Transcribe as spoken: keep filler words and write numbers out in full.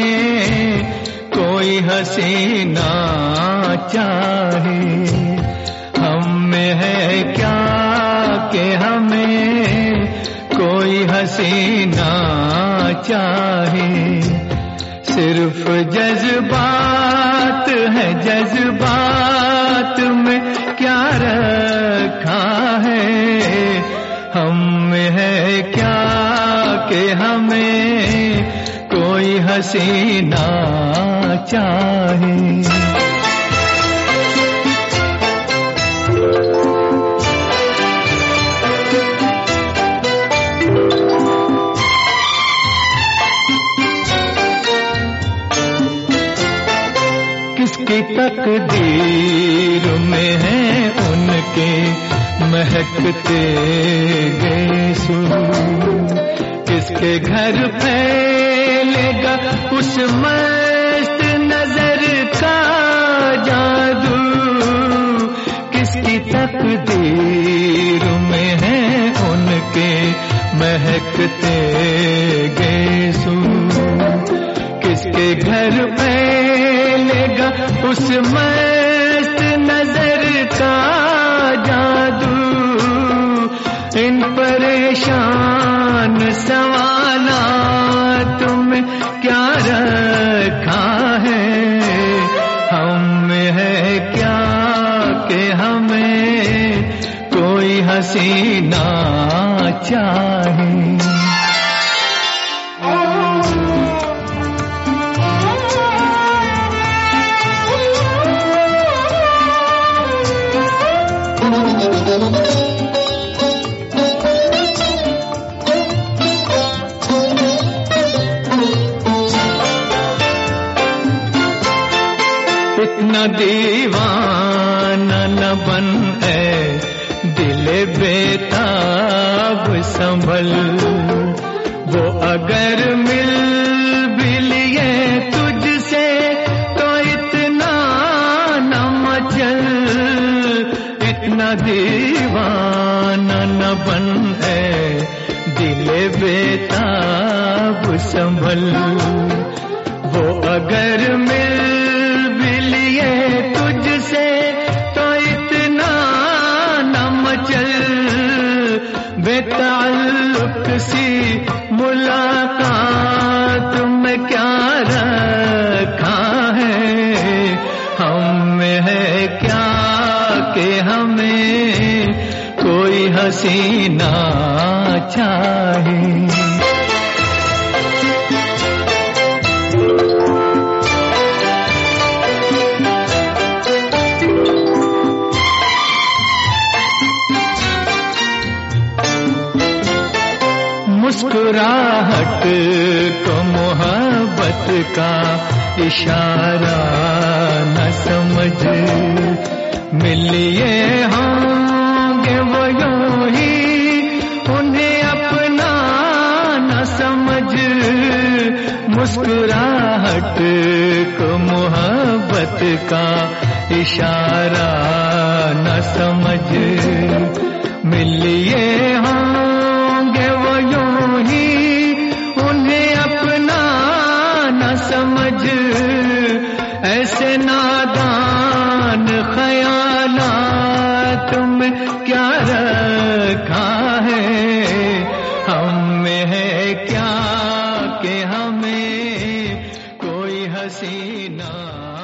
कोई हसीना चाहे। हम में है क्या कि हमें कोई हसीना चाहे। सिर्फ जज्बात है, जज्बात में क्या रखा है। हम में है क्या कि हमें कोई हसीना चाहे। किसकी तकदीर में है उनके महकते गेसू। किसके घर फैलेगा उस मस्त नजर का जादू। किसकी तकदीर में है उनके महकते गेसू। किसके घर फैलेगा उस मस्त नजर का जादू। इन परेशान सवालात में क्या रखा है। हम में है क्या कि हमें कोई हसीना चाहे। इतना दीवाना न बन है दिल बेताब संभल। वो अगर मिल भी लिए तुझसे तो इतना न मचल। इतना दीवाना न बन है दिल बेताब संभल। वो अगर मिल तुझसे तो इतना न मचल। बेताल्लुक सी मुलाकात में क्या रखा है। हम में है क्या कि हमें कोई हसीना चाहे। मुस्कुराहट को मोहब्बत का इशारा न समझ। मिलिए होंगे वो यूं ही उन्हें अपना न समझ। मुस्कुराहट को मोहब्बत का इशारा न समझ। मिलिए होंगे वो यूं ही उन्हें अपना न समझ। ऐसे नादान ख्यालात में क्या रखा है। हम में है क्या कि हमें कोई हसीना